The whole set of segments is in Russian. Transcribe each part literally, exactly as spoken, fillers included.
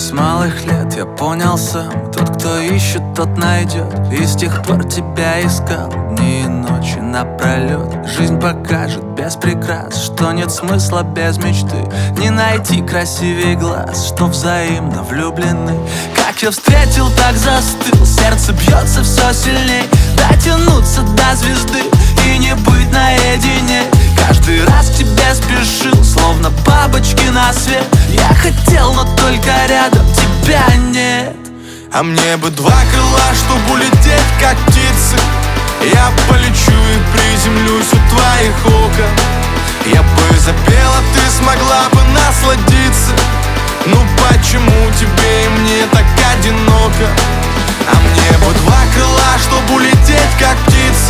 С малых лет я понял сам: тот, кто ищет, тот найдет. И с тех пор тебя искал дни и ночи напролет. Жизнь покажет без прикрас, что нет смысла без мечты. Не найти красивее глаз, что взаимно влюблены. Как я встретил, так застыл, сердце бьется все сильней. Дотянуться до звезды и не быть наедине. Каждый раз к тебе спешил, словно бабочки на свет. Я хотел, но только рядом тебя нет. А мне бы два крыла, чтобы улететь, как птицы. Я полечу и приземлюсь у твоих окон. Я бы запел, а ты смогла бы насладиться. Ну почему тебе и мне так одиноко? А мне бы два крыла, чтобы улететь, как птицы.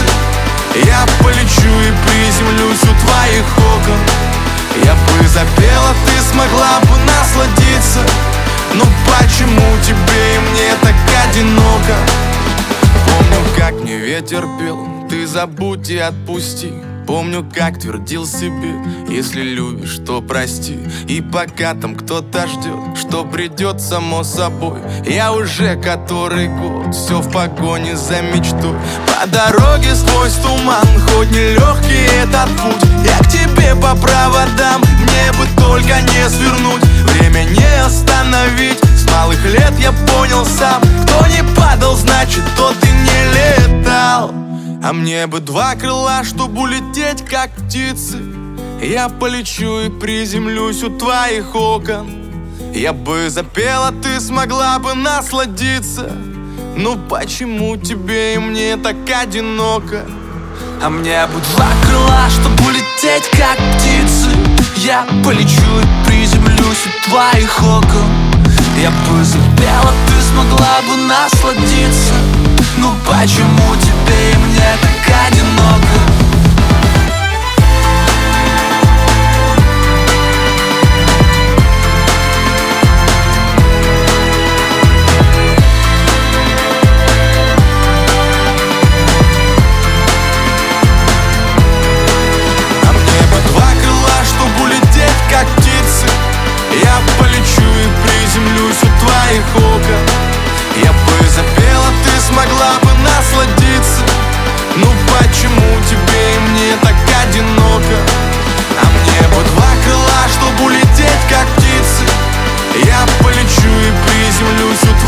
Я полечу и приземлюсь у твоих окон. Я бы запел, а ты смогла бы насладиться. Ну почему тебе и мне так одиноко? Помню, как мне ветер пел: ты забудь и отпусти. Помню, как твердил себе: если любишь, то прости. И пока там кто-то ждет, что придет само собой, я уже который год все в погоне за мечтой. По дороге сквозь туман, хоть нелегкий этот путь, я к тебе по проводам, мне бы только не свернуть. Время не остановить, с малых лет я понял сам: кто не падал, значит тот и не летал. А мне бы два крыла, чтобы улететь, как птицы. Я полечу и приземлюсь у твоих окон. Я бы запел, а ты смогла бы насладиться. Ну почему тебе и мне так одиноко? А мне бы два крыла, чтобы улететь, как птицы. Я полечу и приземлюсь у твоих окон. Я бы запел, а ты смогла бы насладиться. Ну почему тебе и мне так одиноко? А мне бы два крыла, чтобы улететь, как птицы. Я полечу и приземлюсь у твоих окон. Я бы запел, а ты смогла бы насладиться. Ну почему тебе и мне так одиноко? А мне бы два крыла, чтобы улететь, как птицы. Я полечу и приземлюсь у твоих окон.